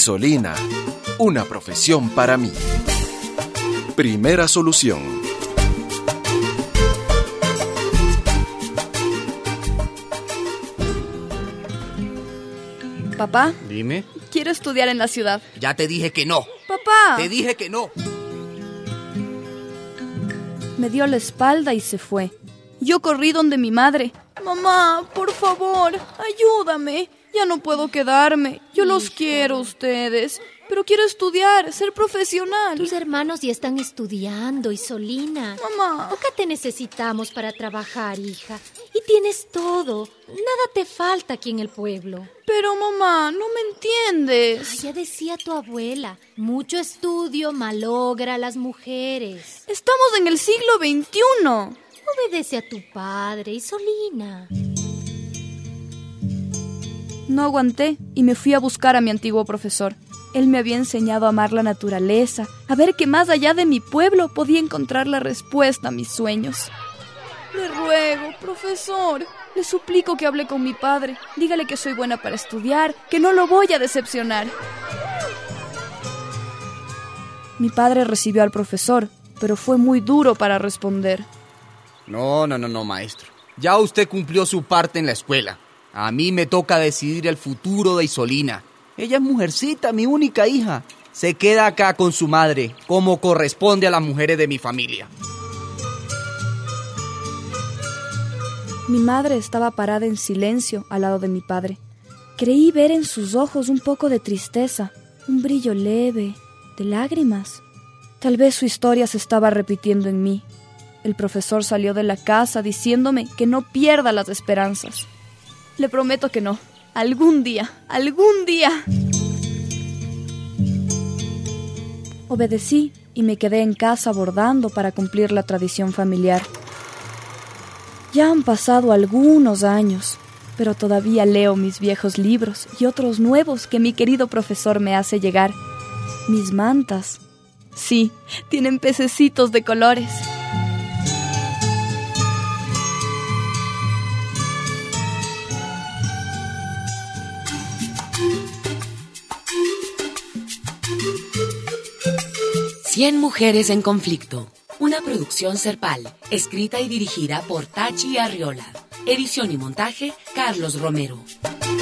Isolina, una profesión para mí. Primera solución. Papá, Dime. quiero estudiar en la ciudad. Ya te dije que no. Papá. Te dije que no. Me dio la espalda y se fue. Yo corrí donde mi madre. Mamá, por favor, ayúdame. Ya no puedo quedarme. Yo los quiero a ustedes, pero quiero estudiar, ser profesional. Tus hermanos ya están estudiando, Isolina. Mamá. Nunca te necesitamos para trabajar, hija. Y tienes todo. Nada te falta aquí en el pueblo. Pero mamá, no me entiendes. Ay, ya decía tu abuela, mucho estudio malogra a las mujeres. Estamos en el siglo XXI. Obedece a tu padre, Isolina. No aguanté y me fui a buscar a mi antiguo profesor. Él me había enseñado a amar la naturaleza, a ver que más allá de mi pueblo podía encontrar la respuesta a mis sueños. Le ruego, profesor, le suplico que hable con mi padre. Dígale que soy buena para estudiar, que no lo voy a decepcionar. Mi padre recibió al profesor, pero fue muy duro para responder. No, maestro. Ya usted cumplió su parte en la escuela. A mí me toca decidir el futuro de Isolina. Ella es mujercita, mi única hija. Se queda acá con su madre, como corresponde a las mujeres de mi familia. Mi madre estaba parada en silencio al lado de mi padre. Creí ver en sus ojos un poco de tristeza, un brillo leve, de lágrimas. Tal vez su historia se estaba repitiendo en mí. El profesor salió de la casa diciéndome que no pierda las esperanzas. Le prometo que no. Algún día. Obedecí y me quedé en casa bordando para cumplir la tradición familiar. Ya han pasado algunos años, pero todavía leo mis viejos libros y otros nuevos que mi querido profesor me hace llegar. Mis mantas, sí, tienen pececitos de colores. Cien mujeres en conflicto. Una producción Serpal, escrita y dirigida por Tachi Arriola. Edición y montaje, Carlos Romero.